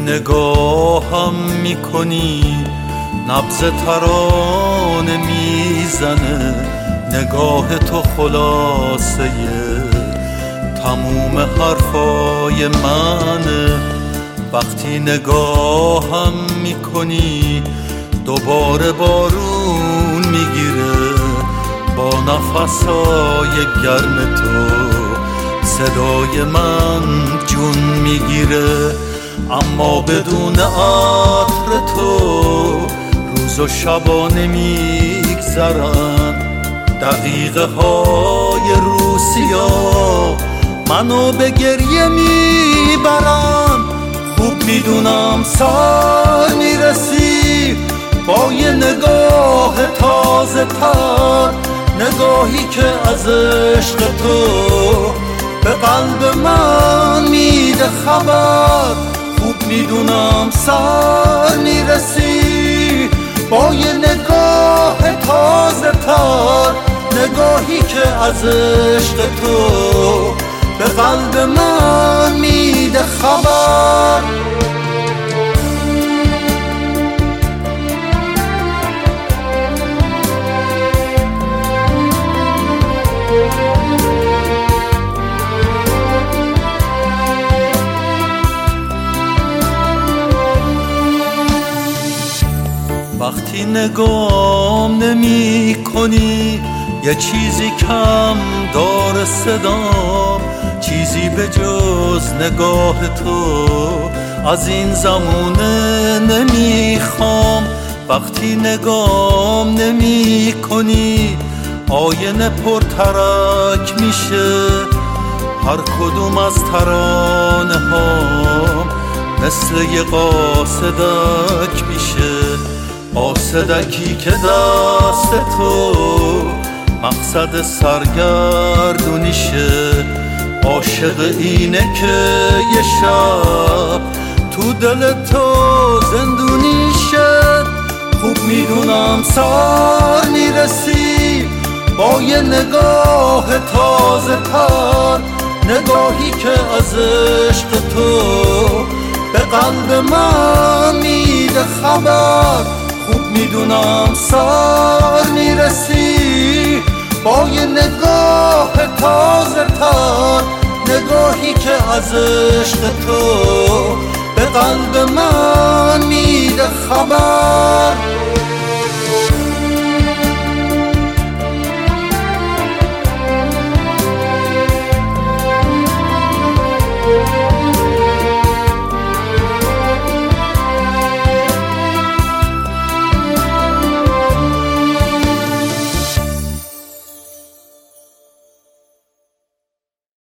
نگاهم میکنی نبض ترانه میزنه، نگاه تو خلاصه تموم حرفای منه. وقتی نگاهم میکنی دوباره بارون میگیره، با نفسای گرم تو صدای من جون میگیره. اما بدون عطر تو روز و شبا نمیگذرن، دقیقه های روسیا منو به گریه میبرن. خوب میدونم سر میرسی با یه نگاه تازه تر، نگاهی که از عشق تو به قلب من میده خبر. خوب میدونم سر میرسی با یه نگاه تازه تر، نگاهی که از عشق تو به قلب من میده خبر. وقتی نگام نمی کنی یه چیزی کم داره صدام، چیزی به جز نگاه تو از این زمونه نمیخوام. وقتی نگام نمی کنی آینه پر ترک میشه، هر کدوم از ترانه هام مثل یه قاصدک میشه. قاصدکی که دست تو مقصد سرگردونیشه، عاشق اینه که یه شب تو دل تو زندونیشه. خوب میدونم سر میرسی با یه نگاه تازه تر، نگاهی که از عشق تو به قلب من میده خبر. خوب میدونم سر میرسی با یه نگاه تازه تر، نگاهی که از عشق تو به قلب من میده خبر.